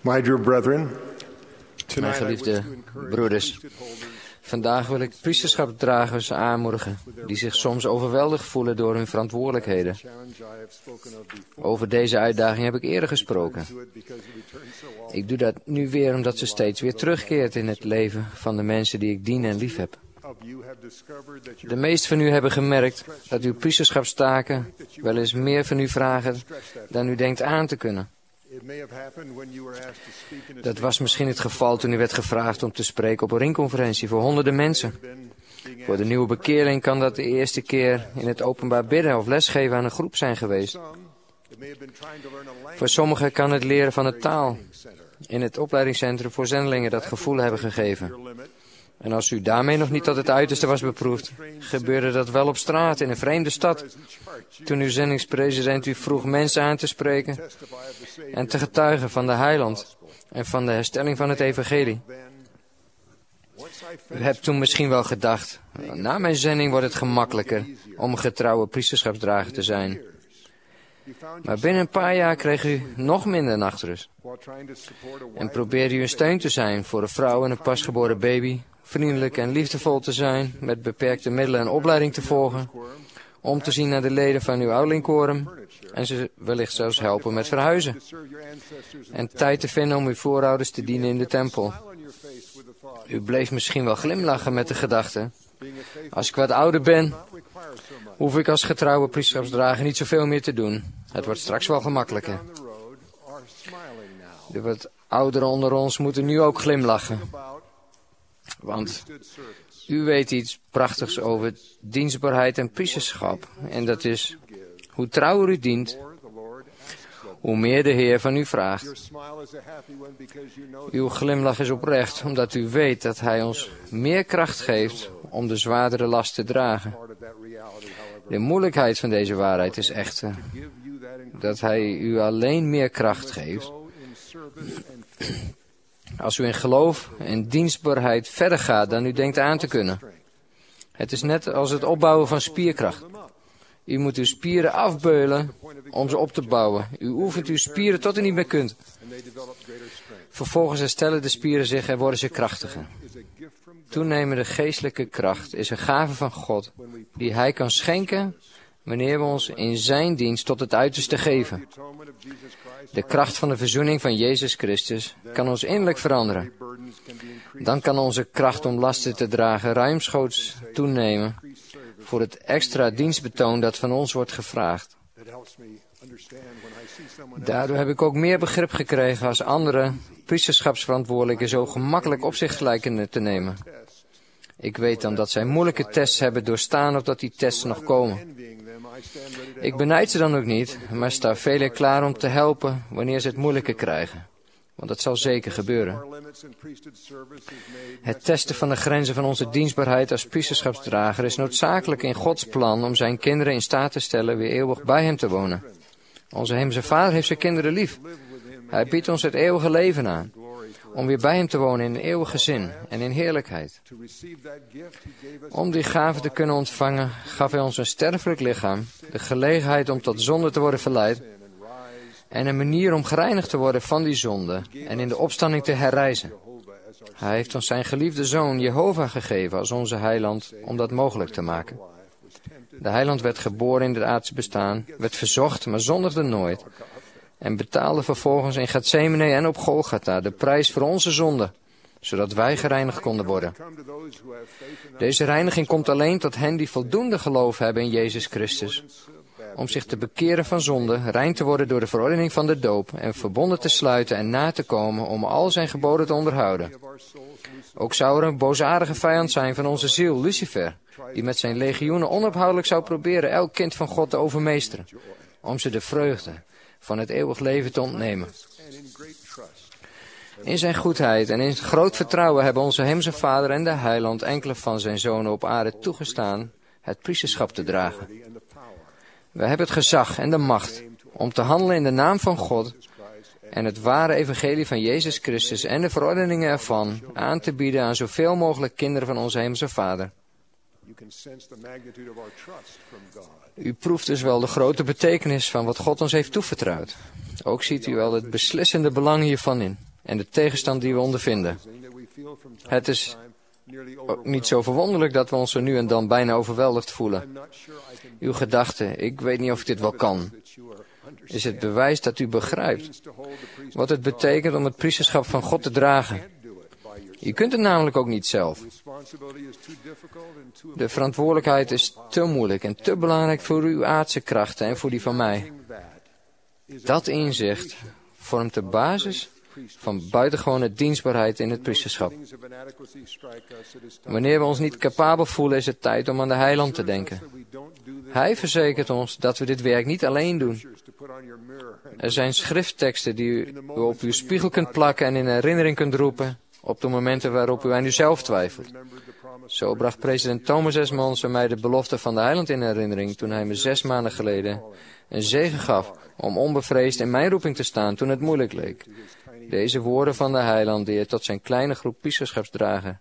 My dear brethren, Mijn geliefde broeders, vandaag wil ik priesterschapsdragers aanmoedigen die zich soms overweldigd voelen door hun verantwoordelijkheden. Over deze uitdaging heb ik eerder gesproken. Ik doe dat nu weer omdat ze steeds weer terugkeert in het leven van de mensen die ik dien en lief heb. De meesten van u hebben gemerkt dat uw priesterschapstaken wel eens meer van u vragen dan u denkt aan te kunnen. Dat was misschien het geval toen u werd gevraagd om te spreken op een ringconferentie voor honderden mensen. Voor de nieuwe bekeerling kan dat de eerste keer in het openbaar bidden of lesgeven aan een groep zijn geweest. Voor sommigen kan het leren van de taal in het opleidingscentrum voor zendelingen dat gevoel hebben gegeven. En als u daarmee nog niet tot het uiterste was beproefd, gebeurde dat wel op straat in een vreemde stad. Toen uw zendingspresident u vroeg mensen aan te spreken en te getuigen van de heiland en van de herstelling van het evangelie. U hebt toen misschien wel gedacht, na mijn zending wordt het gemakkelijker om een getrouwe priesterschapsdrager te zijn. Maar binnen een paar jaar kreeg u nog minder nachtrust. En probeerde u een steun te zijn voor een vrouw en een pasgeboren baby, vriendelijk en liefdevol te zijn, met beperkte middelen en opleiding te volgen, om te zien naar de leden van uw ouderlingkorum en ze wellicht zelfs helpen met verhuizen. En tijd te vinden om uw voorouders te dienen in de tempel. U bleef misschien wel glimlachen met de gedachte, als ik wat ouder ben, hoef ik als getrouwe priesterschapsdrager niet zoveel meer te doen. Het wordt straks wel gemakkelijker. De wat ouderen onder ons moeten nu ook glimlachen. Want u weet iets prachtigs over dienstbaarheid en priesterschap. En dat is, hoe trouwer u dient, hoe meer de Heer van u vraagt. Uw glimlach is oprecht, omdat u weet dat Hij ons meer kracht geeft om de zwaardere last te dragen. De moeilijkheid van deze waarheid is echter dat Hij u alleen meer kracht geeft als u in geloof en dienstbaarheid verder gaat dan u denkt aan te kunnen. Het is net als het opbouwen van spierkracht. U moet uw spieren afbeulen om ze op te bouwen. U oefent uw spieren tot u niet meer kunt. Vervolgens herstellen de spieren zich en worden ze krachtiger. Toenemende geestelijke kracht is een gave van God die Hij kan schenken wanneer we ons in Zijn dienst tot het uiterste geven. De kracht van de verzoening van Jezus Christus kan ons innerlijk veranderen. Dan kan onze kracht om lasten te dragen ruimschoots toenemen voor het extra dienstbetoon dat van ons wordt gevraagd. Daardoor heb ik ook meer begrip gekregen als andere priesterschapsverantwoordelijken zo gemakkelijk op zich lijken te nemen. Ik weet dan dat zij moeilijke tests hebben doorstaan of dat die tests nog komen. Ik benijd ze dan ook niet, maar sta velen klaar om te helpen wanneer ze het moeilijker krijgen. Want dat zal zeker gebeuren. Het testen van de grenzen van onze dienstbaarheid als priesterschapsdrager is noodzakelijk in Gods plan om zijn kinderen in staat te stellen weer eeuwig bij hem te wonen. Onze hemelse Vader heeft zijn kinderen lief. Hij biedt ons het eeuwige leven aan, om weer bij hem te wonen in een eeuwig gezin en in heerlijkheid. Om die gave te kunnen ontvangen, gaf hij ons een sterfelijk lichaam, de gelegenheid om tot zonde te worden verleid, en een manier om gereinigd te worden van die zonde en in de opstanding te herrijzen. Hij heeft ons zijn geliefde Zoon Jehovah gegeven als onze heiland om dat mogelijk te maken. De heiland werd geboren in het aardse bestaan, werd verzocht, maar zondigde nooit, en betaalde vervolgens in Gethsemane en op Golgotha de prijs voor onze zonde, zodat wij gereinigd konden worden. Deze reiniging komt alleen tot hen die voldoende geloof hebben in Jezus Christus, om zich te bekeren van zonde, rein te worden door de verordening van de doop en verbonden te sluiten en na te komen om al zijn geboden te onderhouden. Ook zou er een boosaardige vijand zijn van onze ziel, Lucifer, die met zijn legioenen onophoudelijk zou proberen elk kind van God te overmeesteren, om ze de vreugde van het eeuwig leven te ontnemen. In zijn goedheid en in groot vertrouwen hebben onze hemelse Vader en de Heiland enkele van zijn zonen op aarde toegestaan het priesterschap te dragen. Wij hebben het gezag en de macht om te handelen in de naam van God en het ware evangelie van Jezus Christus en de verordeningen ervan aan te bieden aan zoveel mogelijk kinderen van onze hemelse Vader. U proeft dus wel de grote betekenis van wat God ons heeft toevertrouwd. Ook ziet u wel het beslissende belang hiervan in. en de tegenstand die we ondervinden. Het is ook niet zo verwonderlijk dat we ons zo nu en dan bijna overweldigd voelen. Uw gedachte, ik weet niet of ik dit wel kan, is het bewijs dat u begrijpt wat het betekent om het priesterschap van God te dragen. Je kunt het namelijk ook niet zelf. De verantwoordelijkheid is te moeilijk en te belangrijk voor uw aardse krachten en voor die van mij. Dat inzicht vormt de basis van buitengewone dienstbaarheid in het priesterschap. Wanneer we ons niet capabel voelen, is het tijd om aan de Heiland te denken. Hij verzekert ons dat we dit werk niet alleen doen. Er zijn schriftteksten die u op uw spiegel kunt plakken en in herinnering kunt roepen op de momenten waarop u aan uzelf twijfelt. Zo bracht president Thomas S. Monson mij de belofte van de Heiland in herinnering toen hij me 6 maanden geleden een zegen gaf om onbevreesd in mijn roeping te staan toen het moeilijk leek. Deze woorden van de Heiland die hij tot zijn kleine groep priesterschapsdragen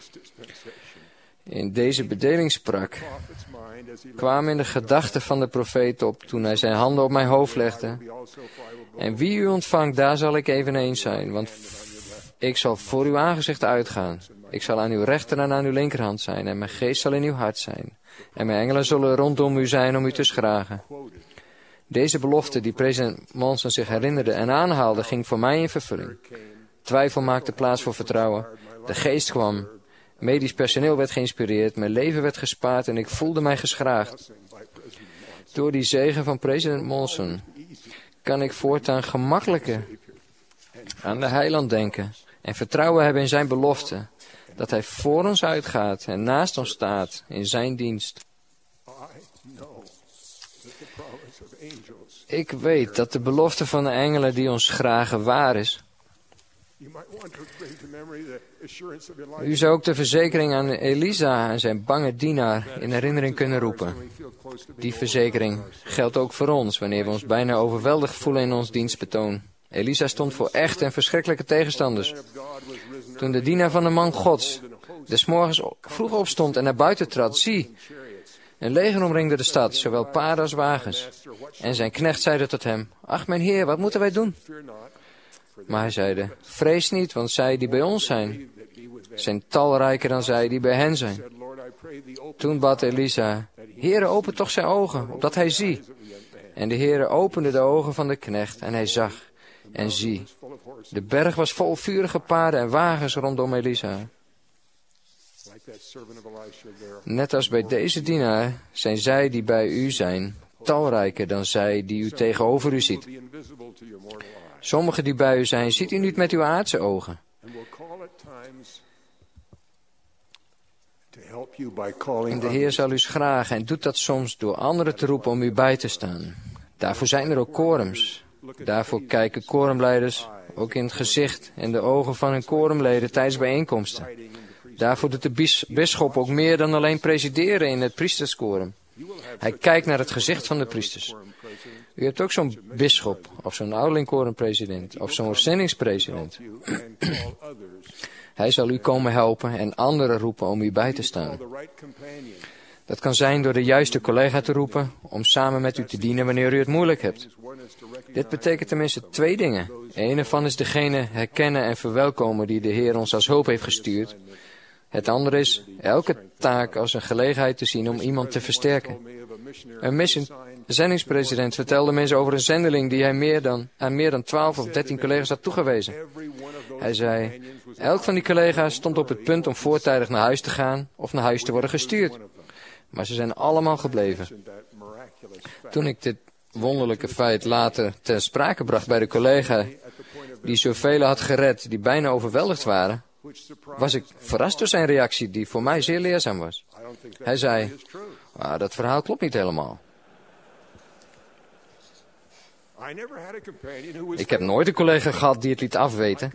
in deze bedeling sprak, kwamen in de gedachten van de profeet op toen hij zijn handen op mijn hoofd legde. En wie u ontvangt, daar zal ik eveneens zijn, want ik zal voor uw aangezicht uitgaan. Ik zal aan uw rechter en aan uw linkerhand zijn, en mijn geest zal in uw hart zijn. En mijn engelen zullen rondom u zijn om u te schragen. Deze belofte die president Monson zich herinnerde en aanhaalde, ging voor mij in vervulling. Twijfel maakte plaats voor vertrouwen. De geest kwam. Medisch personeel werd geïnspireerd. Mijn leven werd gespaard en ik voelde mij geschraagd. Door die zegen van president Monson kan ik voortaan gemakkelijker aan de Heiland denken en vertrouwen hebben in zijn belofte, dat hij voor ons uitgaat en naast ons staat in zijn dienst. Ik weet dat de belofte van de engelen die ons schragen waar is. U zou ook de verzekering aan Elisa en zijn bange dienaar in herinnering kunnen roepen. Die verzekering geldt ook voor ons wanneer we ons bijna overweldigd voelen in ons dienstbetoon. Elisa stond voor echte en verschrikkelijke tegenstanders. Toen de dienaar van de man Gods des morgens vroeg opstond en naar buiten trad, zie, een leger omringde de stad, zowel paarden als wagens. En zijn knecht zeide tot hem, ach mijn heer, wat moeten wij doen? Maar hij zeide, vrees niet, want zij die bij ons zijn talrijker dan zij die bij hen zijn. Toen bad Elisa, Heere, open toch zijn ogen, opdat hij zie. En de Heere opende de ogen van de knecht en hij zag. En zie, de berg was vol vurige paarden en wagens rondom Elisa. Net als bij deze dienaar zijn zij die bij u zijn talrijker dan zij die u tegenover u ziet. Sommigen die bij u zijn, ziet u niet met uw aardse ogen. En de Heer zal u schragen en doet dat soms door anderen te roepen om u bij te staan. Daarvoor zijn er ook quorums. Daarvoor kijken quorumleiders ook in het gezicht en de ogen van hun quorumleden tijdens bijeenkomsten. Daarvoor doet de bisschop ook meer dan alleen presideren in het priestersquorum. Hij kijkt naar het gezicht van de priesters. U hebt ook zo'n bisschop, of zo'n ouderlingquorumpresident, of zo'n zendingspresident. Hij zal u komen helpen en anderen roepen om u bij te staan. Dat kan zijn door de juiste collega te roepen om samen met u te dienen wanneer u het moeilijk hebt. Dit betekent tenminste 2 dingen. Eén ervan is degene herkennen en verwelkomen die de Heer ons als hulp heeft gestuurd. Het andere is elke taak als een gelegenheid te zien om iemand te versterken. Een zendingspresident vertelde mensen over een zendeling die hij aan meer dan 12 of 13 collega's had toegewezen. Hij zei, elk van die collega's stond op het punt om voortijdig naar huis te gaan of naar huis te worden gestuurd. Maar ze zijn allemaal gebleven. Toen ik dit wonderlijke feit later ter sprake bracht bij de collega die zoveel had gered die bijna overweldigd waren, was ik verrast door zijn reactie die voor mij zeer leerzaam was. Hij zei, dat verhaal klopt niet helemaal. Ik heb nooit een collega gehad die het liet afweten.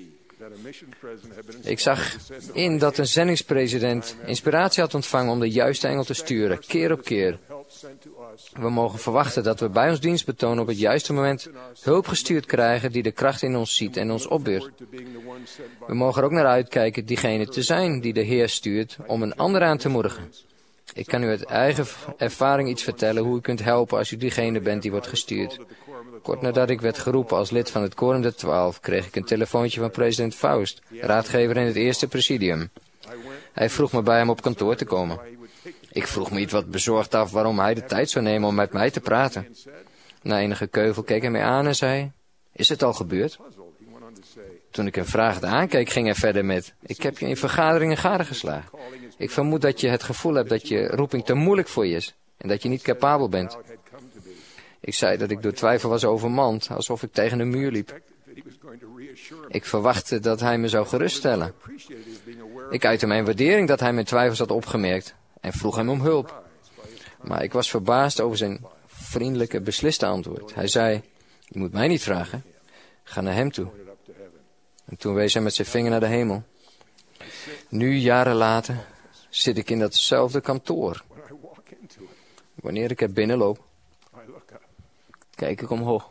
Ik zag in dat een zendingspresident inspiratie had ontvangen om de juiste engel te sturen, keer op keer. We mogen verwachten dat we bij ons dienstbetoon op het juiste moment hulp gestuurd krijgen die de kracht in ons ziet en ons opbeurt. We mogen er ook naar uitkijken diegene te zijn die de Heer stuurt om een ander aan te moedigen. Ik kan u uit eigen ervaring iets vertellen hoe u kunt helpen als u diegene bent die wordt gestuurd. Kort nadat ik werd geroepen als lid van het Quorum der 12, kreeg ik een telefoontje van president Faust, raadgever in het eerste presidium. Hij vroeg me bij hem op kantoor te komen. Ik vroeg me iets wat bezorgd af waarom hij de tijd zou nemen om met mij te praten. Na enige keuvel keek hij mij aan en zei, is het al gebeurd? Toen ik hem vragend aankeek, ging hij verder met, ik heb je in vergaderingen gadegeslagen. Ik vermoed dat je het gevoel hebt dat je roeping te moeilijk voor je is en dat je niet capabel bent. Ik zei dat ik door twijfel was overmand, alsof ik tegen een muur liep. Ik verwachtte dat hij me zou geruststellen. Ik uitte mijn waardering dat hij mijn twijfels had opgemerkt en vroeg hem om hulp. Maar ik was verbaasd over zijn vriendelijke, besliste antwoord. Hij zei, je moet mij niet vragen, ga naar hem toe. En toen wees hij met zijn vinger naar de hemel. Nu, jaren later, zit ik in datzelfde kantoor. Wanneer ik er binnenloop, kijk ik omhoog.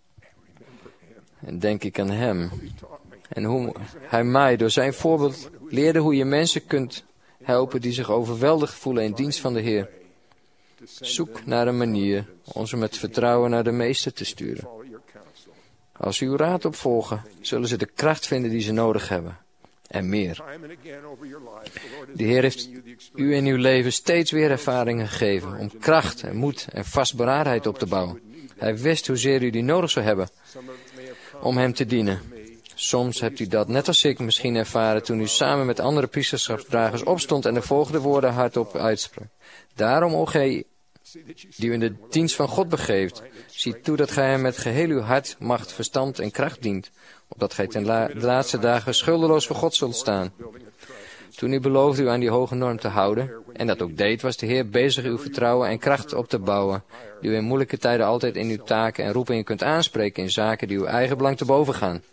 En denk ik aan hem. En hoe hij mij door zijn voorbeeld leerde hoe je mensen kunt helpen die zich overweldigd voelen in dienst van de Heer. Zoek naar een manier om ze met vertrouwen naar de Meester te sturen. Als ze uw raad opvolgen, zullen ze de kracht vinden die ze nodig hebben. En meer. De Heer heeft u in uw leven steeds weer ervaringen gegeven om kracht en moed en vastberadenheid op te bouwen. Hij wist hoezeer u die nodig zou hebben om hem te dienen. Soms hebt u dat net als ik misschien ervaren toen u samen met andere priesterschapsdragers opstond en de volgende woorden hardop uitsprak. Daarom, o gij, die u in de dienst van God begeeft, ziet toe dat gij hem met geheel uw hart, macht, verstand en kracht dient, opdat gij de laatste dagen schuldeloos voor God zult staan. Toen u beloofde u aan die hoge norm te houden, en dat ook deed, was de Heer bezig uw vertrouwen en kracht op te bouwen, die u in moeilijke tijden altijd in uw taken en roepingen kunt aanspreken in zaken die uw eigen belang te boven gaan.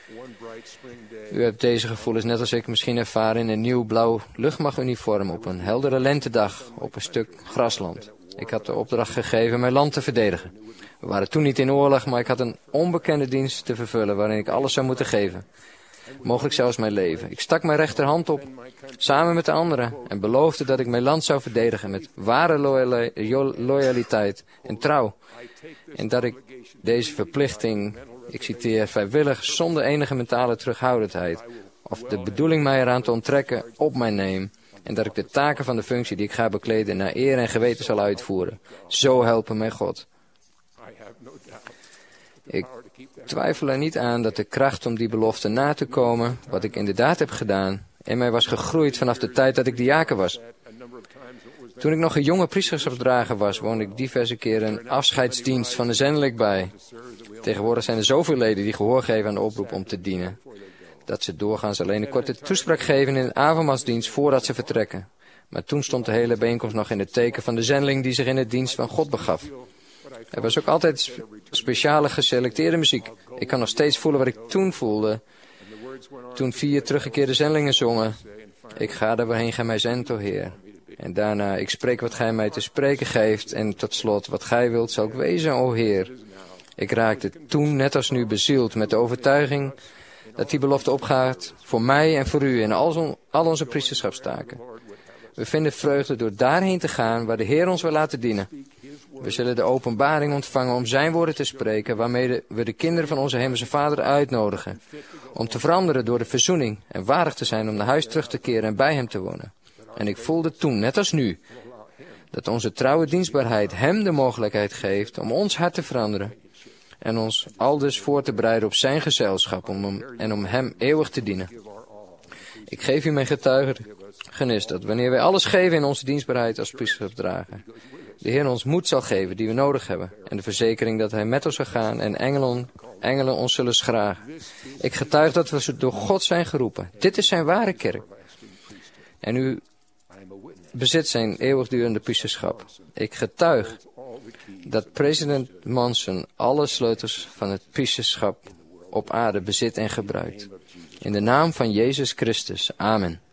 U hebt deze gevoelens net als ik misschien ervaren in een nieuw blauw luchtmachtuniform op een heldere lentedag op een stuk grasland. Ik had de opdracht gegeven mijn land te verdedigen. We waren toen niet in oorlog, maar ik had een onbekende dienst te vervullen waarin ik alles zou moeten geven. Mogelijk zelfs mijn leven. Ik stak mijn rechterhand op, samen met de anderen, en beloofde dat ik mijn land zou verdedigen met ware loyaliteit en trouw. En dat ik deze verplichting, ik citeer, vrijwillig, zonder enige mentale terughoudendheid, of de bedoeling mij eraan te onttrekken, op mij neem. En dat ik de taken van de functie die ik ga bekleden naar eer en geweten zal uitvoeren. Zo helpen mij God. Ik twijfel er niet aan dat de kracht om die belofte na te komen, wat ik inderdaad heb gedaan, in mij was gegroeid vanaf de tijd dat ik diaken was. Toen ik nog een jonge priesterschapsdrager was, woonde ik diverse keren een afscheidsdienst van de zendeling bij. Tegenwoordig zijn er zoveel leden die gehoor geven aan de oproep om te dienen, dat ze doorgaans alleen een korte toespraak geven in een avondmaalsdienst voordat ze vertrekken. Maar toen stond de hele bijeenkomst nog in het teken van de zendeling die zich in het dienst van God begaf. Er was ook altijd speciale geselecteerde muziek. Ik kan nog steeds voelen wat ik toen voelde, toen 4 teruggekeerde zendelingen zongen. Ik ga er waarheen gij mij zendt, o Heer. En daarna, ik spreek wat gij mij te spreken geeft. En tot slot, wat gij wilt zal ik wezen, o Heer. Ik raakte toen, net als nu, bezield met de overtuiging dat die belofte opgaat voor mij en voor u in al onze priesterschapstaken. We vinden vreugde door daarheen te gaan waar de Heer ons wil laten dienen. We zullen de openbaring ontvangen om zijn woorden te spreken, waarmee we de kinderen van onze hemelse Vader uitnodigen. Om te veranderen door de verzoening en waardig te zijn om naar huis terug te keren en bij hem te wonen. En ik voelde toen, net als nu, dat onze trouwe dienstbaarheid hem de mogelijkheid geeft om ons hart te veranderen. En ons aldus voor te bereiden op zijn gezelschap om hem eeuwig te dienen. Ik geef u mijn getuigenis dat wanneer wij alles geven in onze dienstbaarheid als priesterschapsdrager, de Heer ons moed zal geven die we nodig hebben. En de verzekering dat hij met ons zal gaan en engelen ons zullen schragen. Ik getuig dat we door God zijn geroepen. Dit is zijn ware kerk. En u bezit zijn eeuwigdurende priesterschap. Ik getuig dat president Monson alle sleutels van het priesterschap op aarde bezit en gebruikt. In de naam van Jezus Christus. Amen.